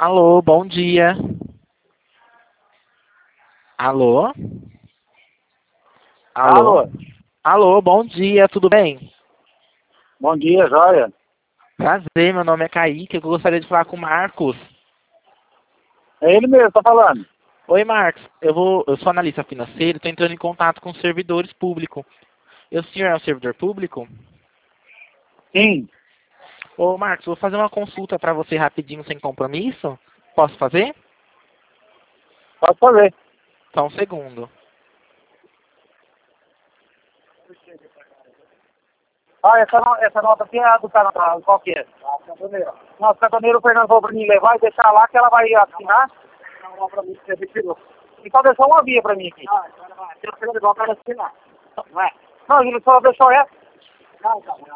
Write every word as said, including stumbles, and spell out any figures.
Alô, bom dia. Alô? Alô? Alô, Alô, bom dia, tudo bem? bom dia, joia. Prazer, meu nome é Kaique, eu gostaria de falar com o Marcos. É ele mesmo, tá falando. Oi, Marcos, eu, vou, eu sou analista financeiro e estou entrando em contato com servidores públicos. E o senhor é um servidor público? Sim, Ô, Marcos, vou fazer uma consulta para você rapidinho, sem compromisso. Posso fazer? pode fazer. Só um segundo. Ah, essa, no- essa nota aqui é a do canal, qual que é? Ah, cantoneiro. Nossa, cantoneiro, o Fernando falou pra mim levar e deixar lá que ela vai assinar. Não, pra mim, você retirou. Então deixou uma via pra mim aqui. Ah, então vai. Eu quero levar pra assinar. Vai. Não, ele só deixou essa. Não, tá.